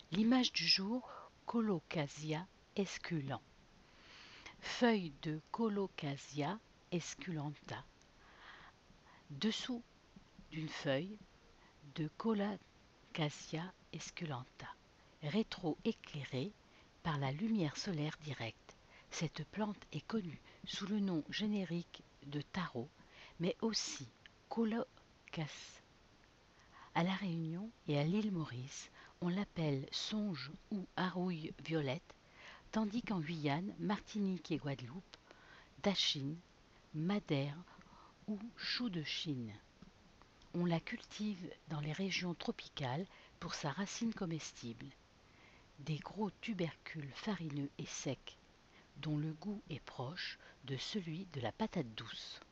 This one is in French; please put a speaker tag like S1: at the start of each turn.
S1: L'image du jour, Colocasia esculent. Feuilles de Colocasia esculenta. Dessous d'une feuille de Colocasia esculenta, rétro-éclairée par la lumière solaire directe. Cette plante est connue sous le nom générique de taro, mais aussi colocas. À La Réunion et à l'île Maurice, on l'appelle songe ou arouille violette, tandis qu'en Guyane, Martinique et Guadeloupe, dachine, madère ou chou de Chine. On la cultive dans les régions tropicales pour sa racine comestible. Des gros tubercules farineux et secs, dont le goût est proche de celui de la patate douce.